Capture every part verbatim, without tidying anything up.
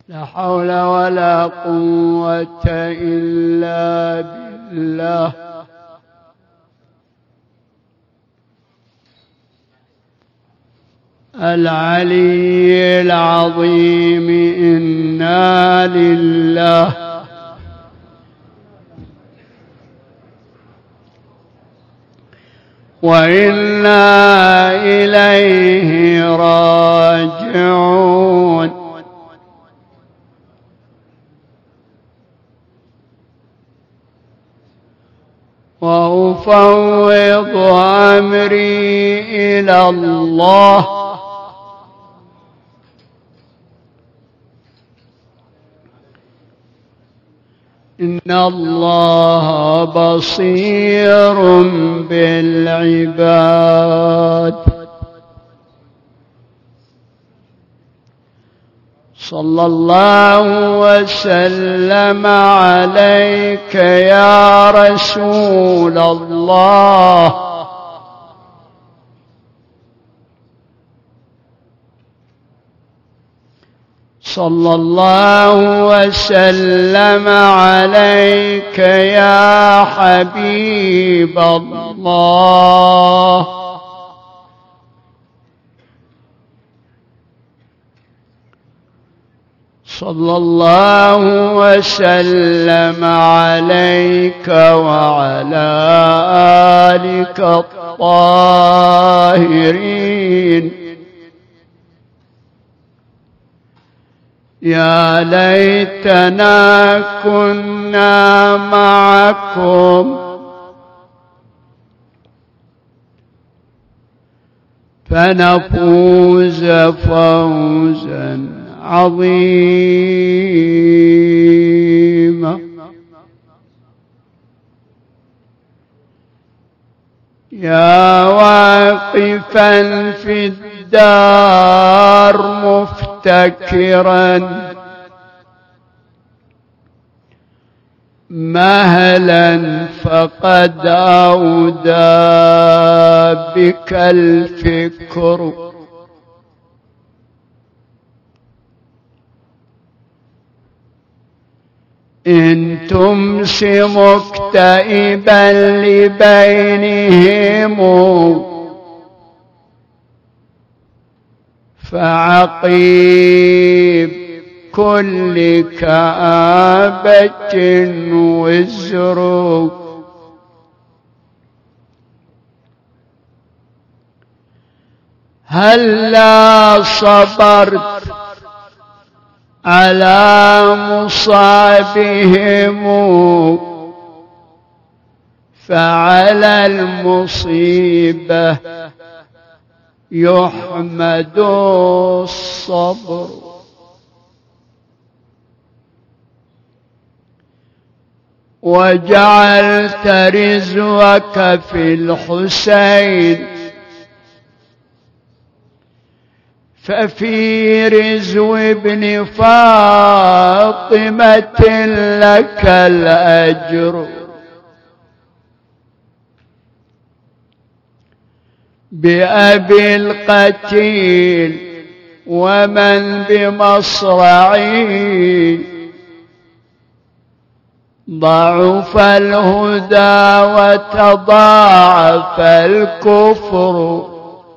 لا حول ولا قوة إلا بالله. العلي العظيم. إنا لله وإنا إليه راجعون. وأفوض أمري إلى الله إن الله بصير بالعباد. صلى الله وسلم عليك يا رسول الله. صلى الله وسلم عليك يا حبيب الله. صلى الله وسلم عليك وعلى آلك الطاهرين. يا ليتنا كنا معكم فنفوز فوزا عظيما. يا واقفا في الدار مفتكرا مهلا فقد أودى بك الفكر. إن تمس مكتئبا لبينهم فعقيب كل كآبة وزر. هلا صبرت على مصابهم فعلى المصيبة يحمد الصبر. وجعلت رزقك في الحسين ففي رزق ابن فاطمة لك الأجر. بأبي القتيل ومن بمصرعي ضعف الهدى وتضاعف الكفر.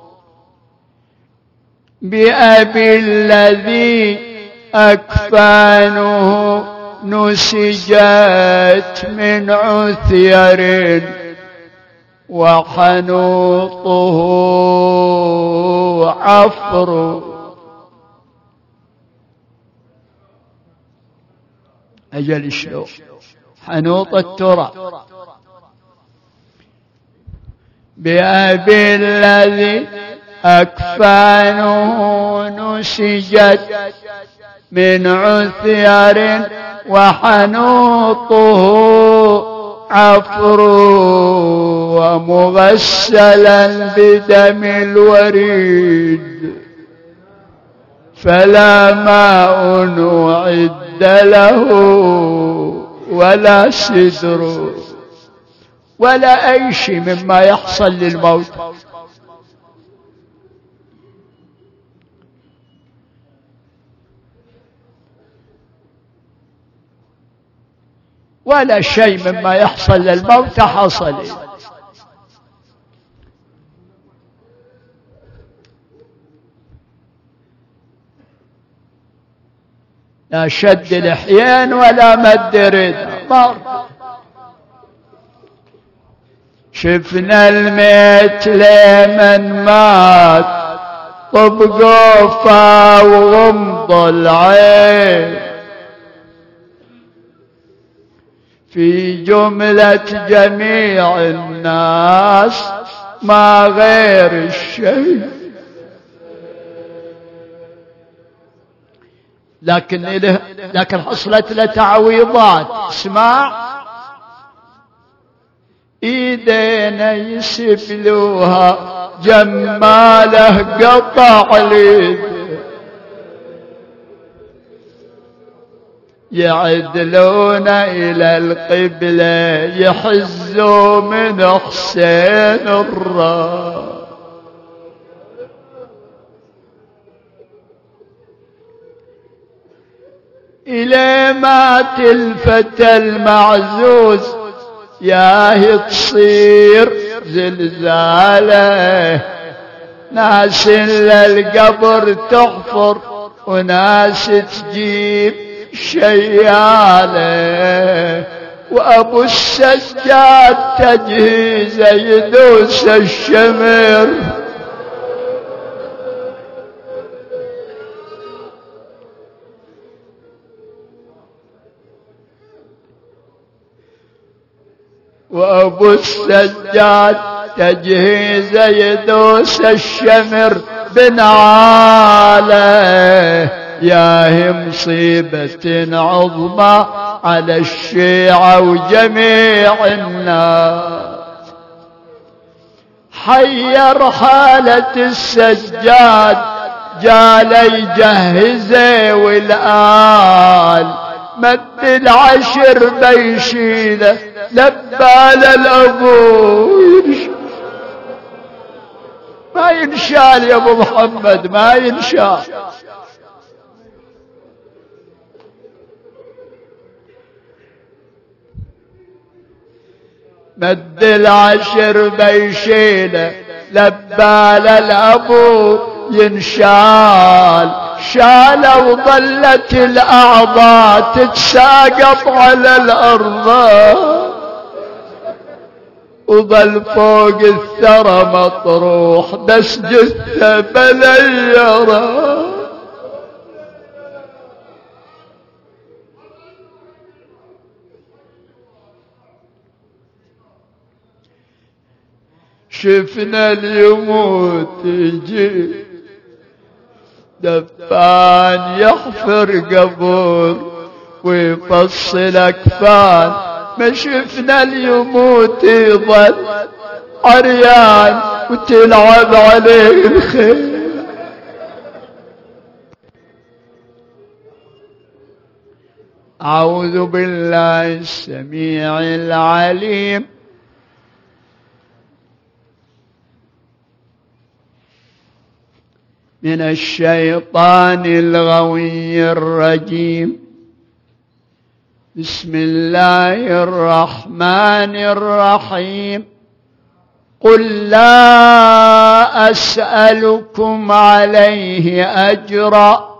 بأبي الذي أكفانه نسجت من عثير وحنوطه عفر. أجل الشوق حنوط الترى. بأبي الذي أكفانه نسجت من عثير وحنوطه عفر. ومغسلا بدم الوريد فلا ماء أعد له ولا سدر ولا أي شيء مما يحصل للموت. ولا شيء مما يحصل للموتى حصل. لا شد لحيين ولا مد رد. شفنا الميت لمن مات طب قفا وغمض العين في جملة جميع الناس ما غير الشيء، لكن له لكن حصلت له تعويضات. اسمع، ايدينا يسبلوها جماله قطع اليد، يعدلون الى القبلة يحزوا من حسين الراس. إلى مات الفتى المعزوز ياهي تصير زلزاله، ناس للقبر تحفر وناس تجيب شياله، وأبو السجاد تجهيزه يدوس الشمر. وأبو السجاد تجهيزه يدوس الشمر بنعاله، ياهي مصيبة عظمى على الشيعة وجميع الناس. حير حالة السجاد جال يجهزه والآل، مد العشر بيشيله لبال الأبو ما ينشال يا ابو محمد، ما ينشال. مد العشر بيشيله لبال الأبو ينشال، شال وظلت الأعضاء تتساقط على الأرض، وظل فوق الثرى مطروح بس جثة بليرة. شفنا اليموت يجي دفان يحفر قبور ويفصل أكفان، ما شفنا اليموت يظل عريان وتلعب عليه الخيل. أعوذ بالله السميع العليم من الشيطان الغوي الرجيم. بسم الله الرحمن الرحيم. قل لا أسألكم عليه أجرا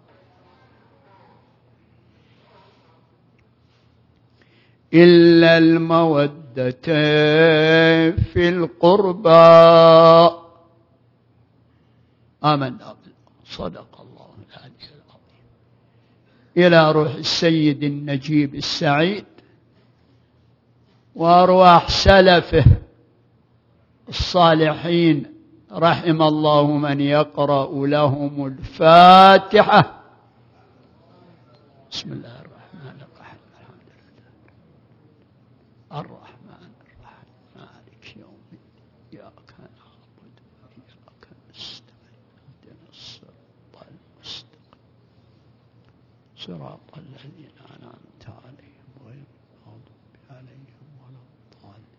إلا المودة في القربى. آمنا صدق الله العلي العظيم. إلى روح السيد النجيب السعيد وأرواح سلفه الصالحين، رحم الله من يقرأ لهم الفاتحة. بسم الله الرحمن الرحيم. الحمد لله الرحمن الرحيم مالك يوم الدين، إياك نعبد وإياك نستعين، اهدنا الصراط المستقيم صراط الذين أنعمت عليهم غير المغضوب عليهم ولا الضالين.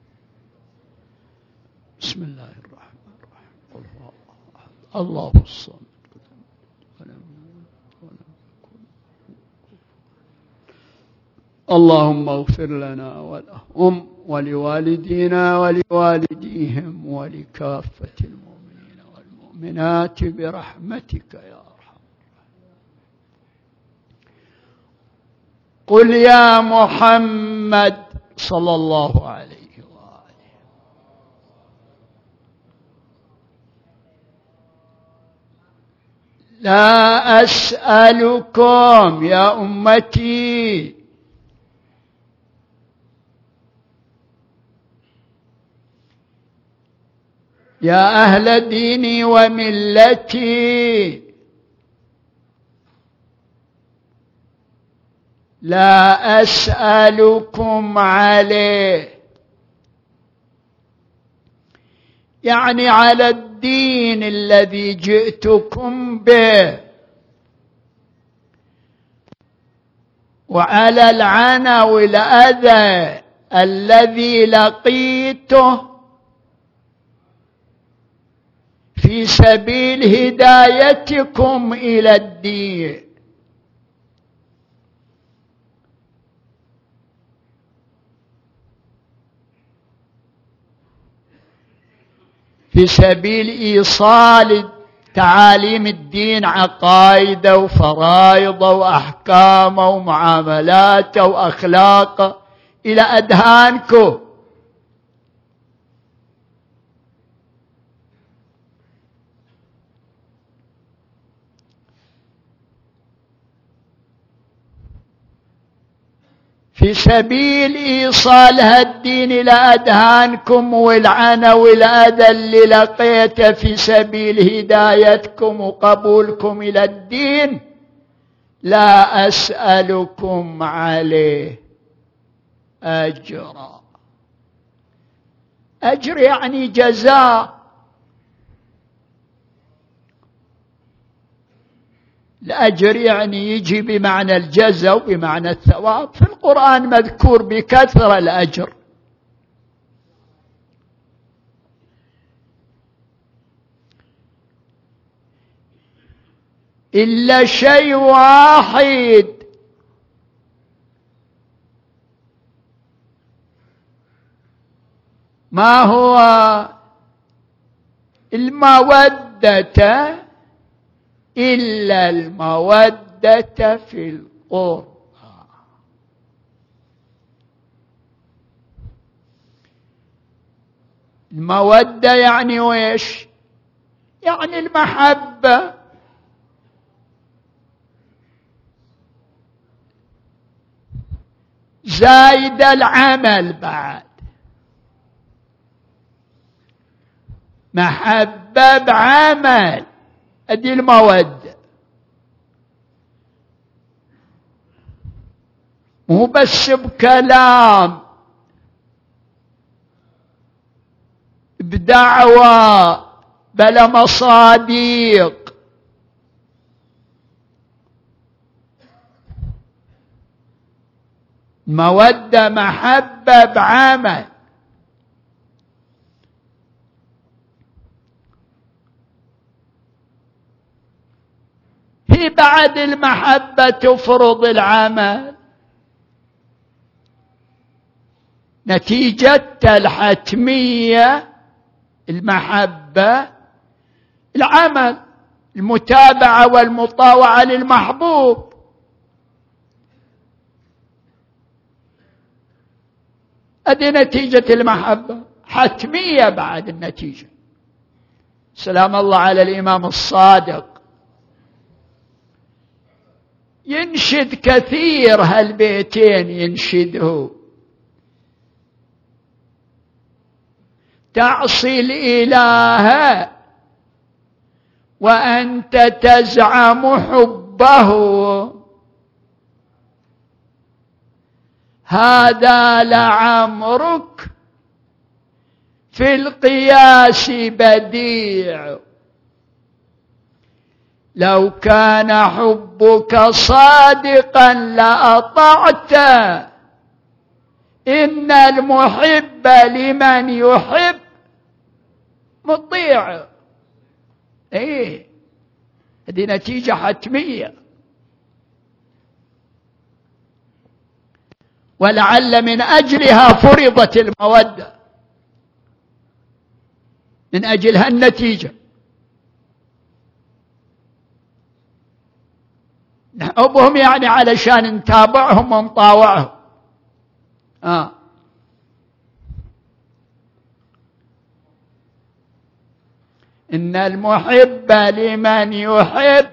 بسم الله الرحمن الرحيم. قل هو الله أحد الله الصمد ولم يلد ولم يكن اللهم اغفر لنا ولهم ولوالدينا ولوالديهم ولكافة المؤمنين والمؤمنات برحمتك يا أرحم. قل يا محمد صلى الله عليه وآله لا أسألكم يا أمتي يا أهل ديني وملتي لا أسألكم عليه، يعني على الدين الذي جئتكم به وعلى العنى والأذى الذي لقيته في سبيل هدايتكم إلى الدين. في سبيل إيصال تعاليم الدين، عقائده وفرائضه وأحكامه ومعاملاته وأخلاقه إلى أذهانكم. في سبيل إيصال هالدين إلى أذهانكم والعنى والأذى اللي لقيته في سبيل هدايتكم وقبولكم إلى الدين، لا أسألكم عليه أجرا. أجر يعني جزاء. الأجر يعني يجي بمعنى الجزاء وبمعنى الثواب. في القرآن مذكور بكثرة الأجر، إلا شيء واحد، ما هو؟ المودة، إلا المودة في القربى. المودة يعني ويش؟ يعني المحبة. زايد العمل بعد، محبة بعمل، أدي المودة. مو بس بكلام، بدعوة، بلا مصادق. مودة محبة بعمل. هي بعد المحبة تفرض العمل، نتيجة الحتمية المحبة العمل، المتابعة والمطاوعة للمحبوب. هذه نتيجة المحبة، حتمية بعد النتيجة. سلام الله على الإمام الصادق، ينشد كثير هالبيتين، ينشده: تعصي الإله وأنت تزعم حبه، هذا لعمرك في القياس بديع. لو كان حبك صادقا لأطعت، إن المحب لمن يحب مطيع. ايه، هذه نتيجة حتمية. ولعل من أجلها فرضت المودة، من أجلها النتيجة. نحبهم يعني علشان نتابعهم ونطاوعهم. آه. إن المحب لمن يحب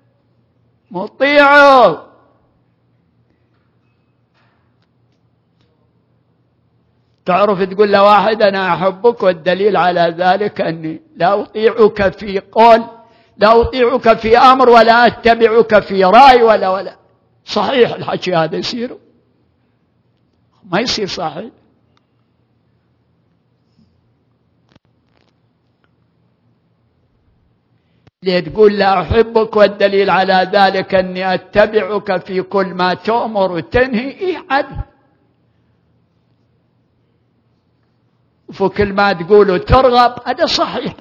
مطيعه. تعرف تقول لواحد أنا أحبك والدليل على ذلك أني لا أطيعك في قول، لا أطيعك في أمر ولا أتبعك في رأي ولا ولا صحيح الحكي هذا يصير؟ ما يصير صحيح. ليه تقول لا أحبك والدليل على ذلك أني أتبعك في كل ما تؤمر وتنهي؟ إيه عدل. وكل ما تقول ترغب هذا صحيح.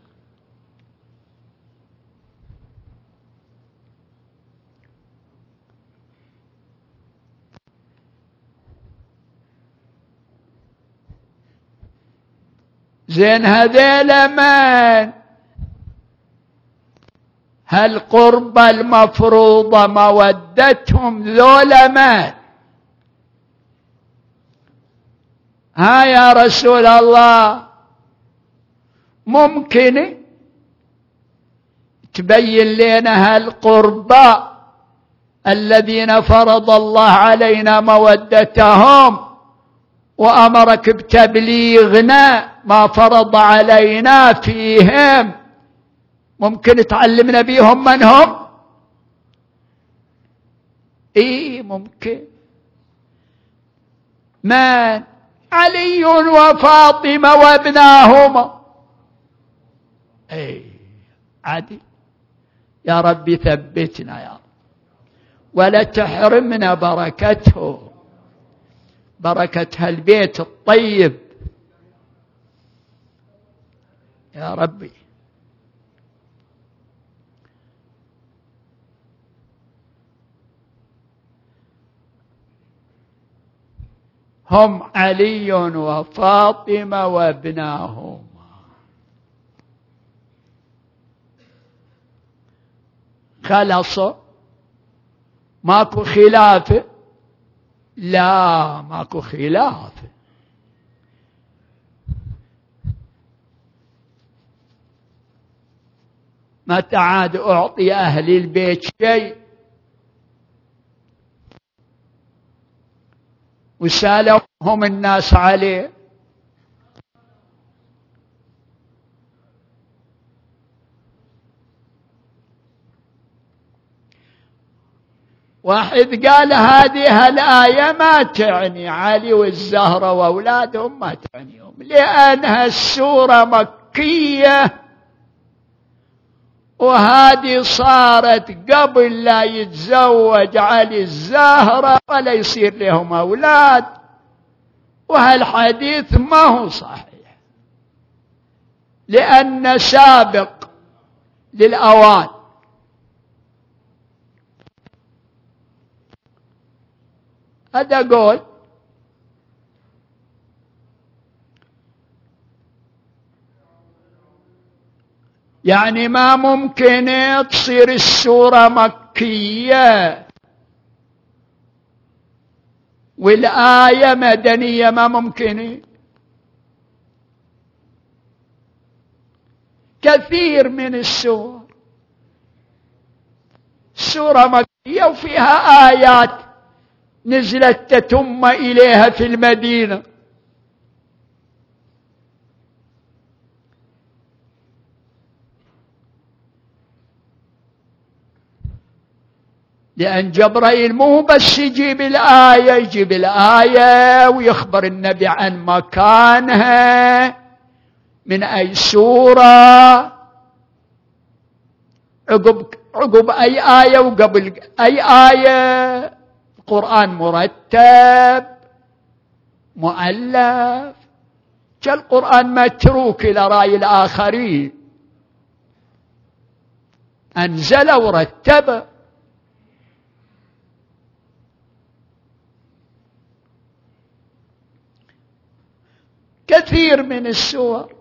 زين هذيلا من هالقرب المفروضة مودتهم ذولا من؟ ها يا رسول الله ممكن تبين لنا هالقرباء الذين فرض الله علينا مودتهم وأمرك بتبليغنا ما فرض علينا فيهم، ممكن تعلمنا بيهم من هم؟ إيه ممكن. من؟ علي وفاطمة وابناهما. إيه عادي. يا رب ثبتنا يا رب ولا تحرمنا بركته، بركة هالبيت الطيب يا ربي. هم علي وفاطمة وابناهما. خلصوا ماكو خلاف؟ لا ماكو خلاف. متى عاد أعطي أهل البيت شيء وسالهم الناس عليه؟ واحد قال هذه الآية ما تعني علي والزهرة وأولادهم، ما تعنيهم لأنها السورة مكية وهذه صارت قبل لا يتزوج علي الزهرة ولا يصير لهم أولاد، وهالحديث ما هو صحيح لأن سابق للأوان. هذا قول. يعني ما ممكن تصير السورة مكية والآية مدنية، ما ممكن. كثير من السور سورة مكية وفيها آيات نزلت تتم إليها في المدينة. لأن جبرائيل مو بس يجيب الآية، يجيب الآية ويخبر النبي عن مكانها من أي سورة عقب عقب أي آية وقبل أي آية. القرآن مرتب مؤلف، كالقرآن متروك إلى رأي الآخرين، أنزل ورتب. كثير من السور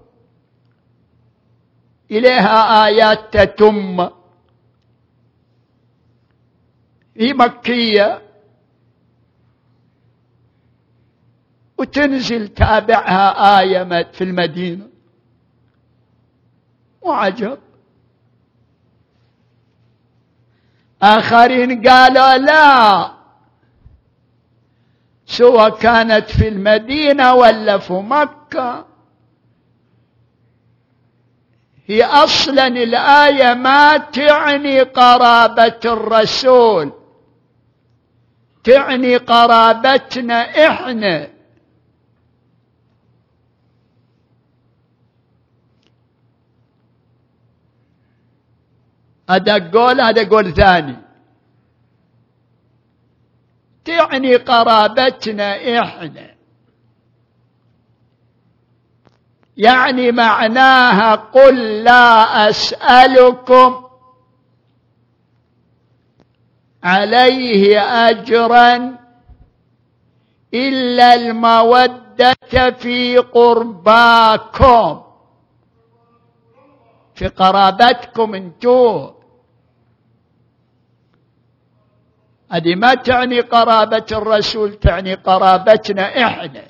إليها آيات تتم، هي مكية وتنزل تابعها آية في المدينة، وعجب. آخرين قالوا لا، سواء كانت في المدينة ولا في مكة، هي أصلا الآية ما تعني قرابة الرسول، تعني قرابتنا إحنا. هذا قول، هذا قول ثاني، تعني قرابتنا إحنا، يعني معناها قل لا أسألكم عليه أجرا إلا المودة في قرباكم، في قرابتكم انتو. هذه ما تعني قرابة الرسول، تعني قرابتنا إحنا.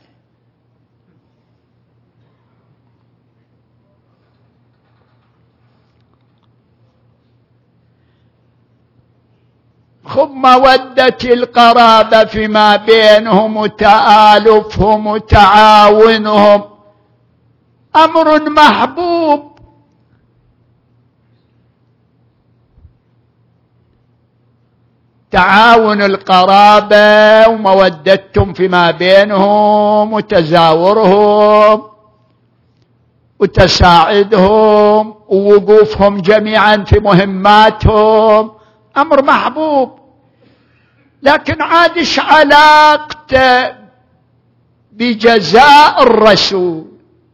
خب مودة القرابة فيما بينهم وتآلفهم وتعاونهم أمر محبوب، تعاون القرابة ومودتهم فيما بينهم وتزاورهم وتساعدهم ووقوفهم جميعا في مهماتهم أمر محبوب. لكن عادش علاقته بجزاء الرسول،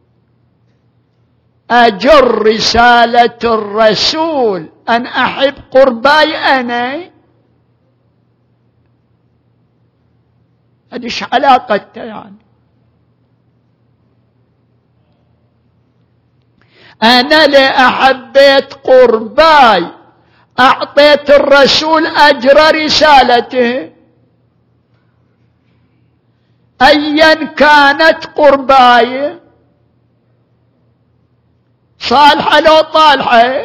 أجر رسالة الرسول أن أحب قرباي أنا، هذيش علاقته. يعني أنا لأحبيت قرباي أعطيت الرسول أجر رسالته أيا كانت قرباي، صالحة لو طالحة.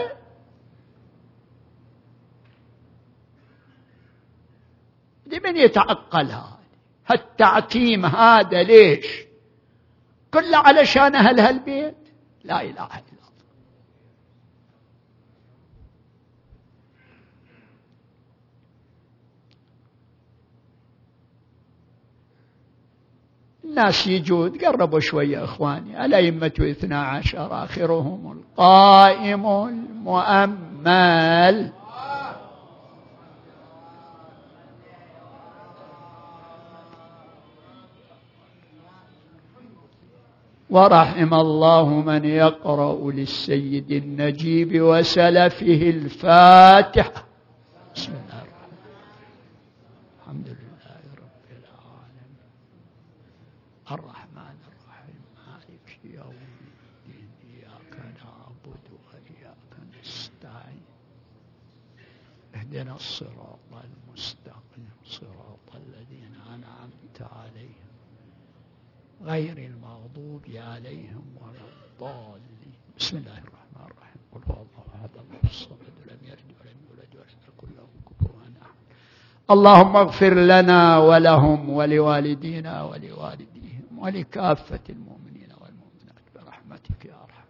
دي من يتعقلها هالتعتيم هذا؟ ليش؟ كله علشان أهل هالبيت. لا إله إلا الله. الناس يجوا تقربوا شوية إخواني. الأئمة اثنا عشر آخرهم القائم المؤمل. ورحم الله من يقرأ للسيد النجيب وسلفه الفاتحة. بسم الله الرحمن الرحيم. الحمد لله رب العالمين الرحمن الرحيم مالك يوم الدين إياك نعبد وإياك نستعين اهدنا الصراط المستقيم صراط الذين أنعمت عليهم غير المغضوب عليهم ولا الضالين. بسم الله الرحمن الرحيم. قل هو الله أحد الله الصمد لم يلد ولم يولد ولم يكن له كفوا أحد. اللهم اغفر لنا ولهم ولوالدينا ولوالديهم ولكافة المؤمنين والمؤمنات برحمتك يا أرحم.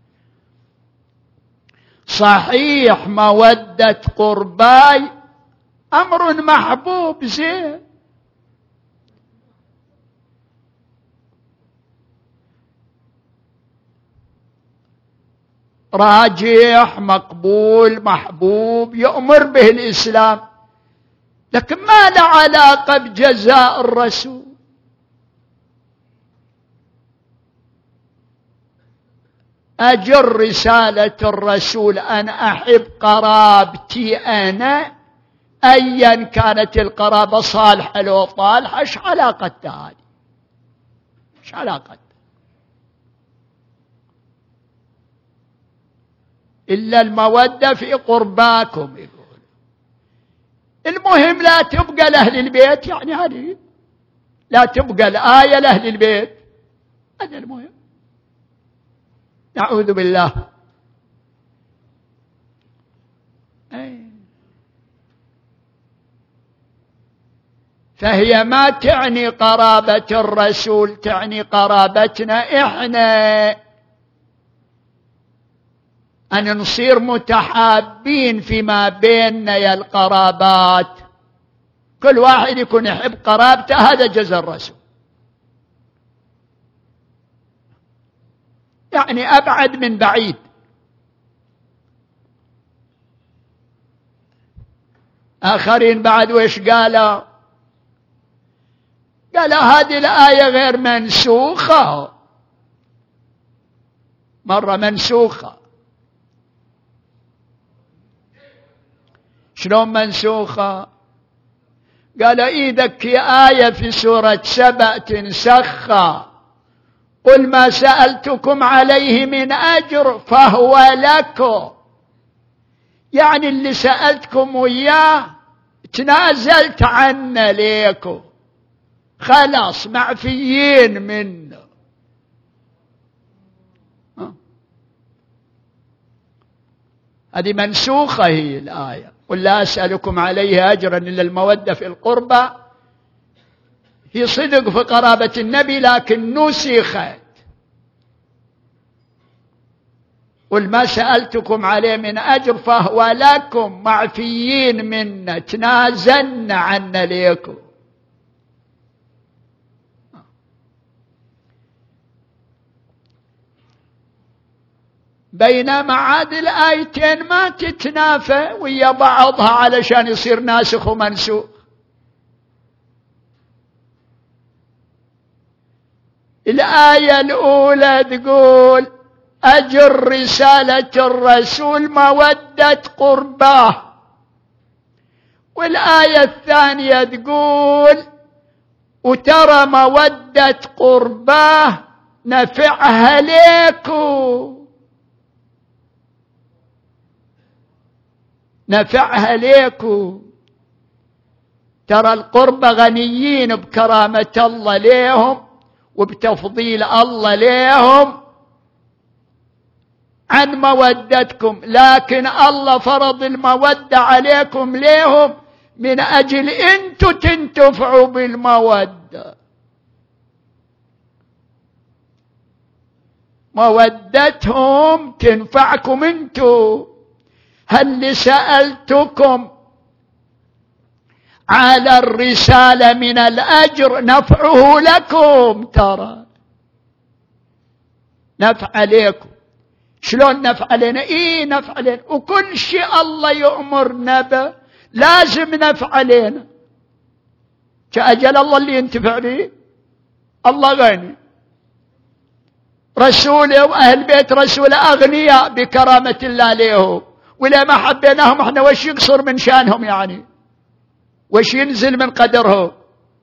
صحيح مودة قرباي أمر محبوب زين، راجح مقبول محبوب يؤمر به الإسلام، لكن ما له علاقة بجزاء الرسول. أجر رسالة الرسول أن أحب قرابتي أنا أيا كانت القرابة صالحة لو طالحة، إيش علاقتها هذه؟ إيش علاقتها؟ إلا المودة في قرباكم. يقول المهم لا تبقى لأهل البيت، يعني هذه لا تبقى الآية لأهل البيت، هذا المهم. نعوذ بالله. أي. فهي ما تعني قرابة الرسول، تعني قرابتنا إحنا، أن نصير متحابين فيما بيننا يا القرابات، كل واحد يكون يحب قرابته، هذا جزاء الرسول. يعني أبعد من بعيد. آخرين بعد وإيش قالوا؟ قال هذه الآية غير منسوخة، مرة منسوخة. شلون منسوخة؟ قال إذا آية في سورة سبأ تنسخها، قل ما سألتكم عليه من أجر فهو لكم، يعني اللي سألتكم وياه تنازلت عنه ليكم، خلاص معفيين منه. هذه منسوخة هي الآية، قل لا أسألكم عليه أجرا إلا المودة في القربى، هي صدق في قرابة النبي لكن نسخت. قل ما سألتكم عليه من أجر فهو لكم، معفيين منه، تنازلنا عنه ليكم. بينما عاد الآيتين ما تتنافى ويا بعضها علشان يصير ناسخ ومنسوخ. الآية الأولى تقول أجر رسالة الرسول مودة قرباه، والآية الثانية تقول وترى مودة قرباه نفعها ليكم، نفعها ليكم. ترى القربى غنيين بكرامة الله ليهم وبتفضيل الله ليهم عن مودتكم، لكن الله فرض المودة عليكم ليهم من أجل أنتم تنتفعوا بالمودة. مودتهم تنفعكم أنتم. هل سألتكم على الرسالة من الأجر نفعه لكم، ترى نفع عليكم. شلون نفع علينا؟ إيه نفع علينا، وكل شيء الله يأمرنا به لازم نفع علينا. كأجل الله اللي ينتفع به، الله غني، رسوله وأهل بيت رسوله أغنياء بكرامة الله ليهم، ولا ما حبيناهم احنا وش يقصر من شانهم، يعني وش ينزل من قدرهم؟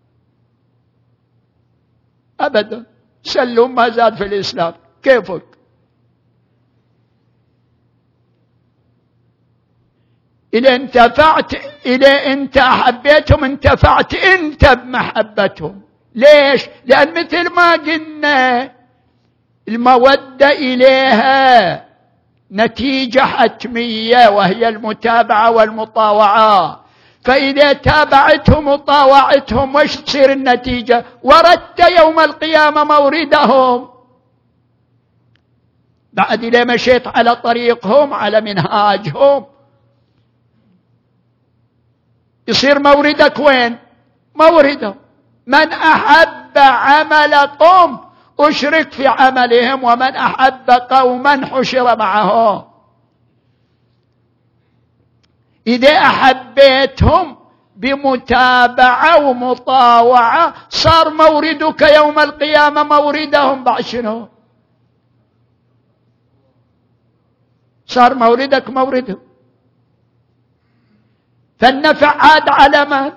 أبدا. سلوا ما زاد في الإسلام كيفك. إذا انتفعت، إذا أنت أحبيتهم انتفعت أنت بمحبتهم. ليش؟ لأن مثل ما قلنا المودة إليها نتيجة حتمية وهي المتابعة والمطاوعة، فإذا تابعتهم وطاوعتهم وش تصير النتيجة؟ وردت يوم القيامة موردهم. بعد إذا مشيت على طريقهم على منهاجهم يصير موردك وين؟ موردهم. من أحب عمل قوم أشرك في عملهم، ومن أحب قوما حشر معهم. إذا أحبيتهم بمتابعة ومطاوعة صار موردك يوم القيامة موردهم. بعد شنو؟ صار موردك موردهم. فالنفع عاد على من؟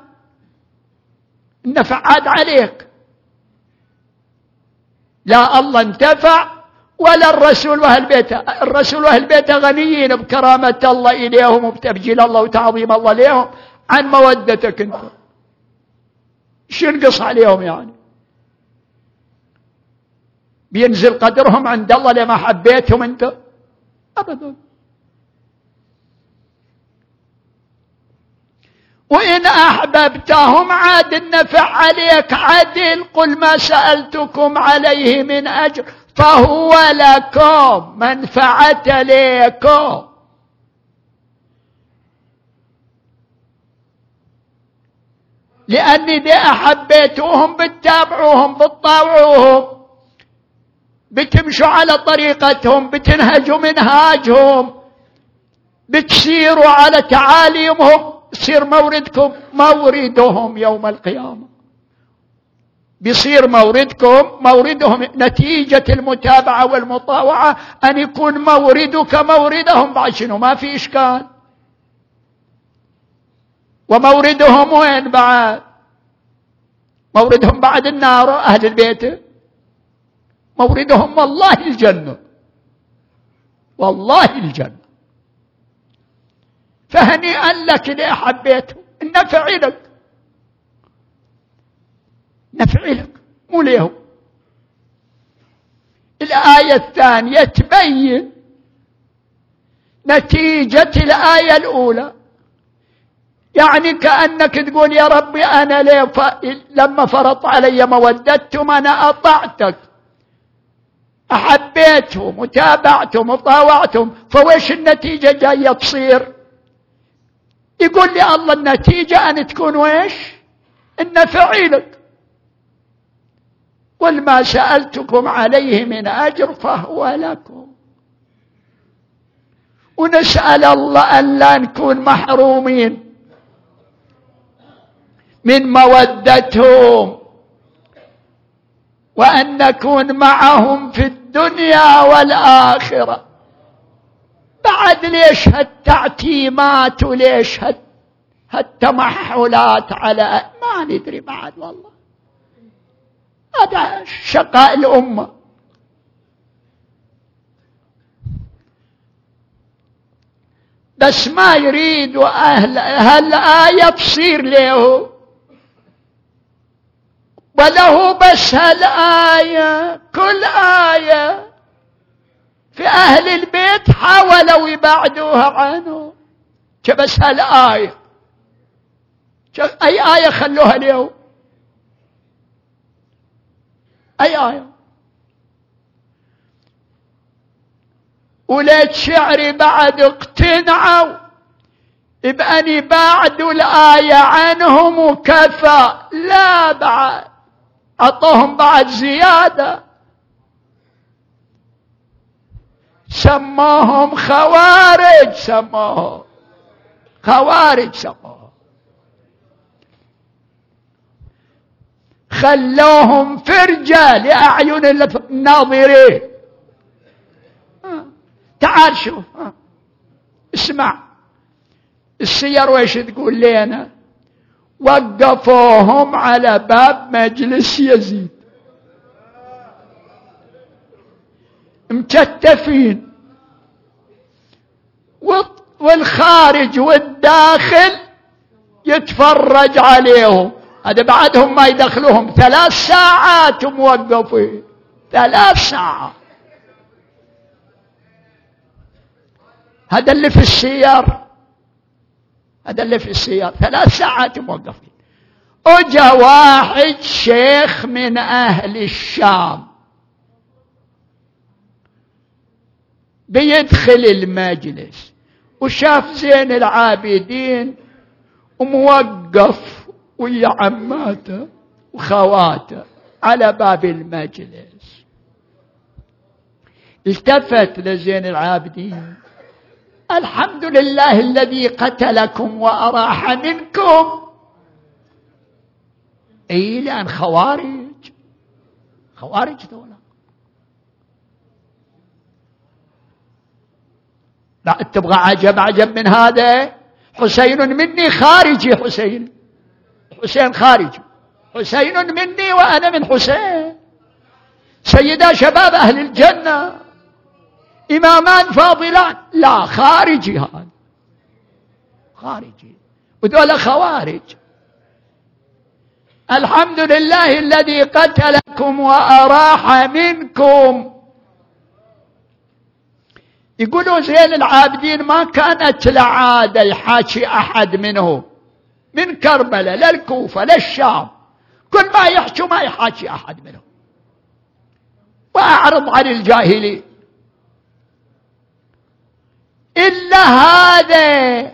النفع عاد عليك. لا الله انتفع ولا الرسول وأهل بيته. الرسول وأهل بيته غنيين بكرامة الله إليهم وبتبجيل الله وتعظيم الله ليهم عن مودتك أنت. شو ينقص عليهم يعني؟ بينزل قدرهم عند الله لما حبيتهم أنت؟ أبدا. وإن أحببتهم عاد النفع عليك عدل. قل ما سألتكم عليه من أجر فهو لكم، منفعة لكم. لأني دي أحبيتوهم بتتابعوهم بتطاوعوهم بتمشوا على طريقتهم بتنهجوا منهاجهم بتسيروا على تعاليمهم. يصير موردكم موردهم يوم القيامة. بيصير موردكم موردهم. نتيجة المتابعة والمطاوعة أن يكون موردك موردهم. بعد شنو؟ ما في إشكال. وموردهم وين بعد؟ موردهم بعد النار أهل البيت. موردهم والله الجنة، والله الجنة. فهنيئا لك اللي حبيته. النفع لك، نفع لك مو ليهم. الآية الثانية تبين نتيجة الآية الأولى. يعني كأنك تقول يا ربي أنا ليه ف... لما فرضت علي مودتهم أنا أطعتك، أحبيتهم وتابعتهم وطاوعتهم، فويش النتيجة جاية تصير؟ يقول لي الله النتيجة أن تكون ويش؟ النفع لك. قل ما سألتكم عليه من أجر فهو لكم. ونسأل الله أن لا نكون محرومين من مودتهم وأن نكون معهم في الدنيا والآخرة. بعد ليش هالتعتيمات وليش هالتمحلات على ما ندري بعد والله. هذا شقاء الأمة. بس ما يريد أهل هالآية تصير له وله. بس هالآية كل آية في أهل البيت حاولوا يبعدوها عنه. بس هالآية أي آية خلوها له؟ أي آية؟ وليت شعري بعد اقتنعوا بأن بعدوا الآية عنهم وكفى. لا بعد أعطوهم بعد زيادة. سموهم خوارج، سموهم خوارج، سموهم خلوهم فرجة لأعين الناظرين. تعال شوف، اسمع السير ويش تقول لنا. وقفوهم على باب مجلس يزيد مكتفين، والخارج والداخل يتفرج عليهم. هذا بعدهم ما يدخلوهم. ثلاث ساعات موقفين، ثلاث ساعات. هذا اللي في السيارة، هذا اللي في السيارة ثلاث ساعات موقفين. وجا واحد شيخ من أهل الشام بيدخل المجلس وشاف زين العابدين وموقف ويا عماته وخواته على باب المجلس. التفت لزين العابدين: الحمد لله الذي قتلكم وأراح منكم. اي لأن خوارج، خوارج دولة. لا تبغى عجب عجب من هذا. حسين مني خارجي، حسين حسين خارجي، حسين مني وأنا من حسين. سيدا شباب أهل الجنة إمامان فاضلان، لا خارجي، هذا خارجي، ودول خوارج. الحمد لله الذي قتلكم وأراح منكم. يقولوا زين العابدين ما كانت العادة يحاكي أحد منه من كربلاء للكوفة للشام، كل ما يحكوا ما يحاكي أحد منهم، وأعرض عن الجاهلين. إلا هذا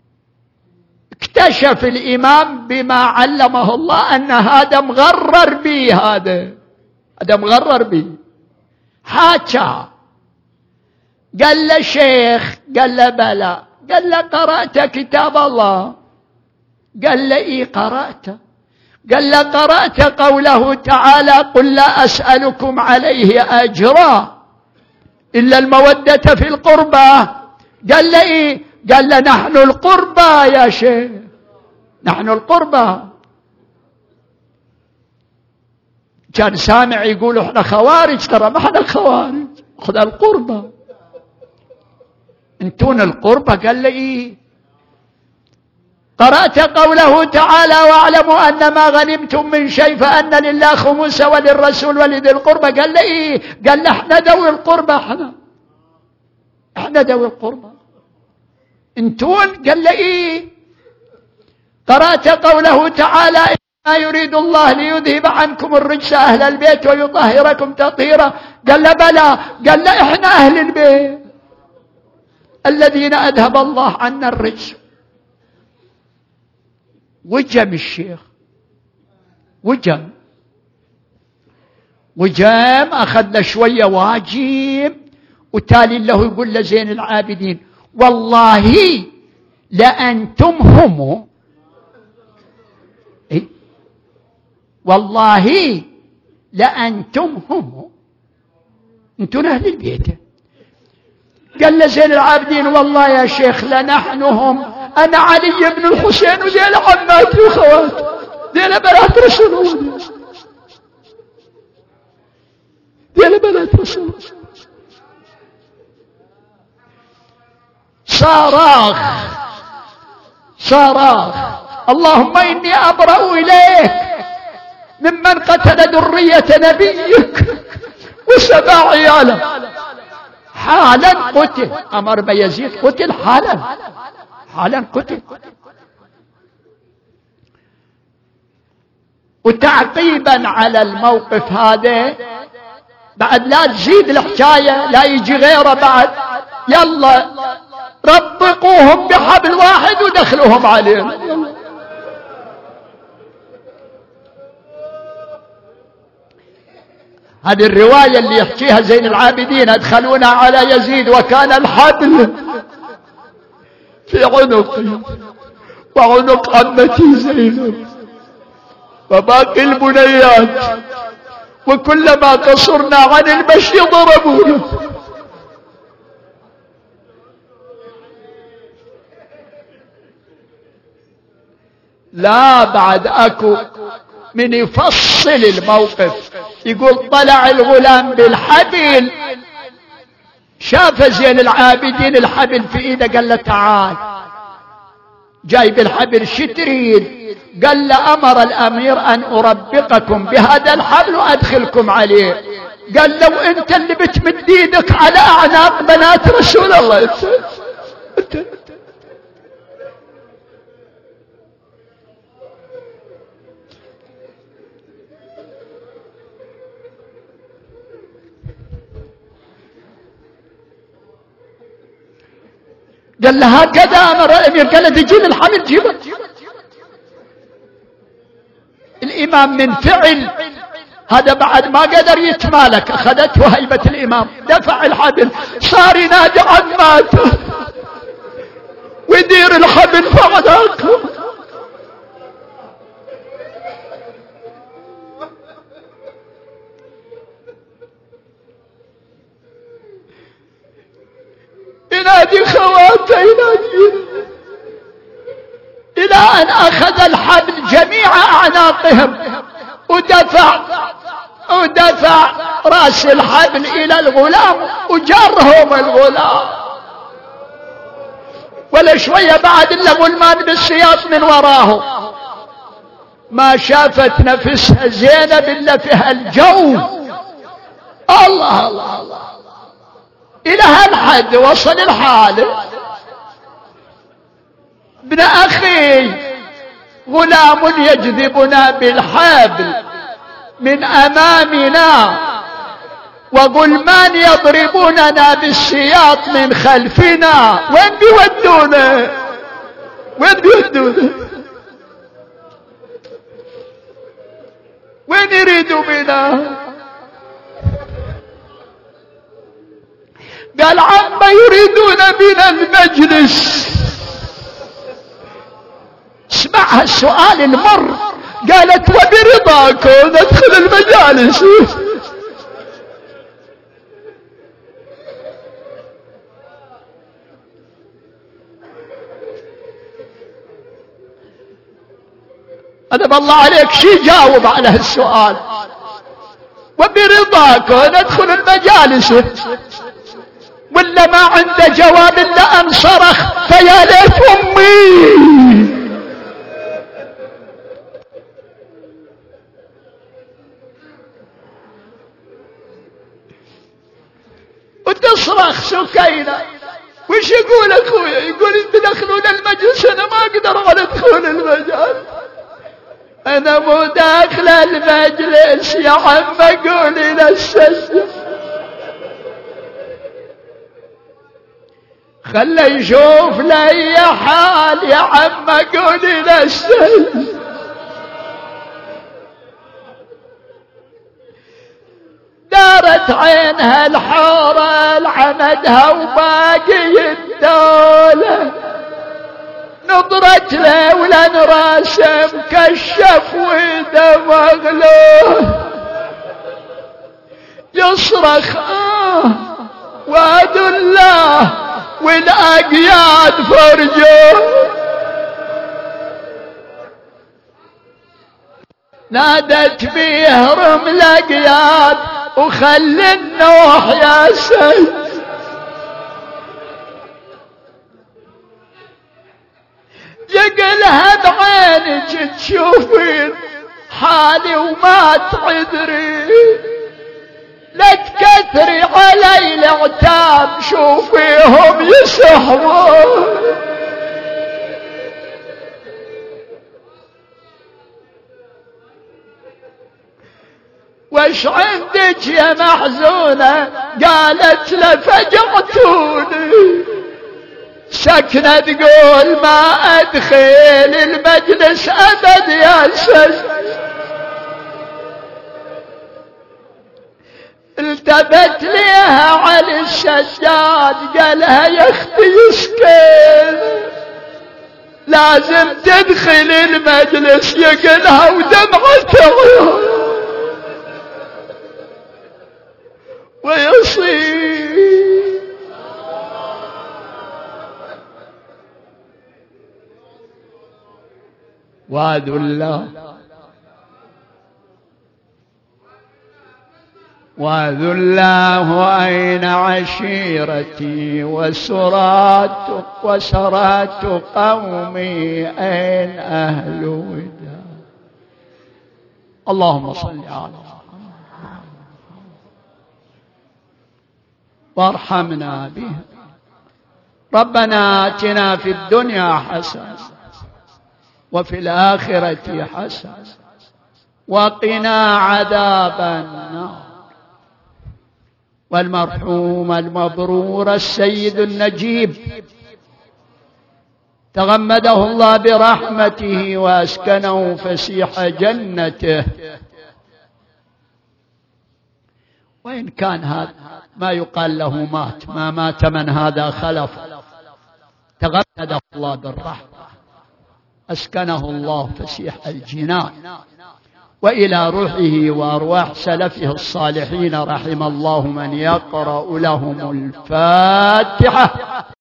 اكتشف الإمام بما علمه الله أن هذا مغرر به، هذا هذا مغرر به، حاكى. قال له شيخ، قال له بلى، قال له قرأت كتاب الله؟ قال له إيه قرأته. قال له قرأت قوله تعالى قل لا أسألكم عليه أجرا إلا المودة في القربى؟ قال له إيه؟ قال له نحن القربى يا شيخ، نحن القربى. كان سامع يقول احنا خوارج، ترى ما احنا خوارج، احنا القربى. انتون القربى؟ قال له إيه؟ قرأت قوله تعالى واعلموا أن ما غنمتم من شيء فأن لله خمسه وللرسول ولذي القربى؟ قال له إيه؟ قال له احنا ذوي القربى، احنا احنا ذوي القربى. انتون؟ قال له إيه؟ قرأت قوله تعالى ما يريد الله ليذهب عنكم الرجس أهل البيت ويطهركم تطهيرا؟ قال له بلى، قال له احنا أهل البيت الذين أذهب الله عنا الرجس. وجم الشيخ، وجم وجم أخذ له شوية واجب، وتالي له يقول له زين العابدين والله لأنتم هم، إيه؟ والله لأنتم هم، أنتم أهل البيت. قال له زين العابدين والله يا شيخ لنحن هم، أنا علي بن الحسين وزين عماتي وخواتي، زين بنات رسول الله، زين بنات رسول الله. صراخ صراخ اللهم إني أبرأ إليك ممن قتل ذرية نبيك وسبع عياله. حالا قتل، أمر بيزيد قتل حالا، حالا قتل. وتعقيبا على الموقف هذا بعد لا تزيد الحكاية، لا يجي غيره بعد، يلا ربقوهم بحبل واحد ودخلوهم عليه. هذه الرواية اللي يحكيها زين العابدين أدخلونا على يزيد وكان الحبل في عنقي وعنق عمتي زينب وباقي البنيات، وكلما قصرنا عن المشي ضربونا. لا بعد أكو من يفصل الموقف، يقول طلع الغلام بالحبل، شاف زين العابدين الحبل في ايده، قال له تعال. جايب الحبل، شو تريد؟ قال له امر الامير ان اربقكم بهذا الحبل وادخلكم عليه. قال لو انت اللي بتمد ايدك على اعناق بنات رسول الله، انت انت قال له هكذا امر الامير. قال له تجيب الحمل، جيبه. الامام من فعل هذا بعد ما قدر يتمالك، اخذته هيبة الامام، دفع الحبل، صار ينادي عماته ويدير الحبل فوق. ينادي خواته، ينادي إلى أن أخذ الحبل جميع أعناقهم ودفع ودفع رأس الحبل إلى الغلام وجرهم الغلام، ولا شوية بعد إلا غلمان بالسياط من وراه. ما شافت نفسها زينب إلا في هالجو. الله الله الله، إلى هالحد وصل الحال. ابن أخي غلام يجذبنا بالحبل من أمامنا، وغلمان يضربوننا بالسياط من خلفنا. وين بيودونا؟ وين بيودونا؟ وين يريدوا بنا؟ قال عما يريدون بنا المجلس. اسمعها السؤال المر، قالت وبرضاكم ندخل المجالس. أنا بالله عليك شي جاوب على هالسؤال، وبرضاكم ندخل المجالس، ولا ما عنده جواب إلا أن صرخ فيا ليت أمي. وتصرخ سكينة. وش يقول أخويا؟ يقول تدخلون المجلس، أنا ما أقدر على دخول المجال، أنا مو داخل المجلس يا عم، قولي للسجن خلي يشوف لي حال يا عم، قولي للسجن. دارت عينها الحورة لعمدها وباقي الدولة، نظرت له ولن راسم كشف ويده مغلوب، يصرخ آه وعد الله والأقياد فرجه. نادت بيه رمل أقياد وخلي النوح يا سيد. يقلها بعينك تشوفين حالي وما تعذري، لا تكثري علي العتاب شوفيهم يسحبون. وش عندك يا محزونة؟ قالت لفجعتوني، سكنة تقول ما أدخل المجلس أبد يا سيد. التفت ليها علي السجاد قالها يا اختي اسكن، لازم تدخل المجلس. يقلها ودمعته ويصير وعد الله وعد الله أين عشيرتي وسرات وسرات قومي أين أهل ودا. اللهم صل على وارحمنا به. ربنا آتنا في الدنيا حسنة وفي الآخرة حسنة وقنا عذاب النار. والمرحوم المبرور السيد النجيب تغمده الله برحمته وأسكنه فسيح جنته. وإن كان هذا ما يقال له مات، ما مات من هذا خلف، تغمده الله بالرحمة، أسكنه الله فسيح الجنان. وإلى روحه وأرواح سلفه الصالحين رحم الله من يقرأ لهم الفاتحة.